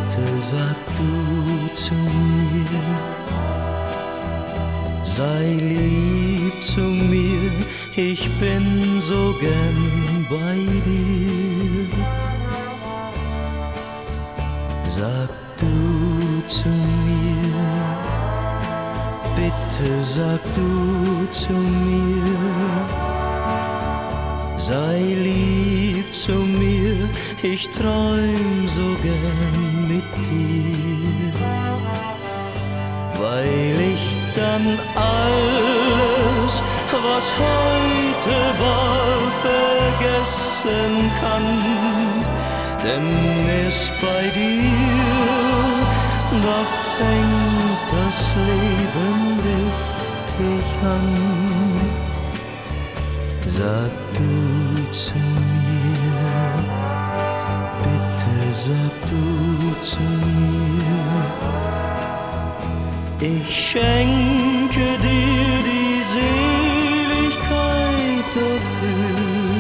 bitte sag du zu mir, sei lieb zu mir, ich bin so gern bei dir. Sag du zu mir, bitte sag du zu mir, sei lieb zu mir, ich träum so gern mit dir, weil ich dann alles, was heute war, vergessen kann. Denn erst bei dir, da fängt das Leben richtig an. Sag du zu mir, bitte sag du zu mir, ich schenke dir die Seligkeit dafür.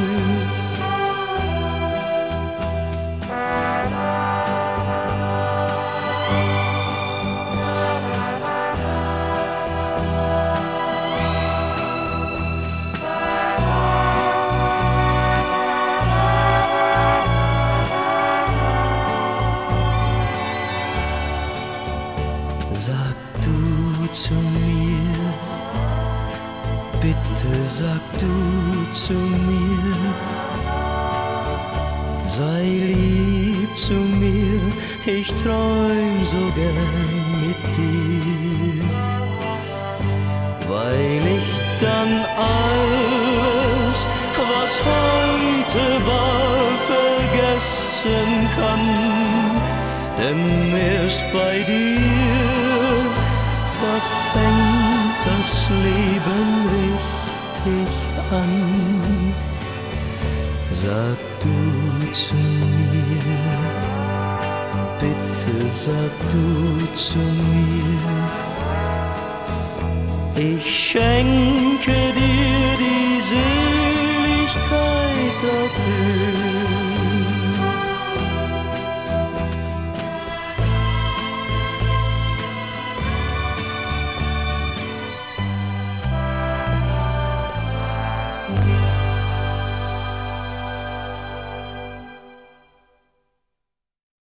Sag du zu mir, bitte sag du zu mir, sei lieb zu mir, ich träum so gern mit dir, weil ich dann alles, was heute war, vergessen kann. Denn erst bei dir, da fängt das Leben richtig an. Sag du zu mir, bitte sag du zu mir, ich schenke dir die Seligkeit dafür.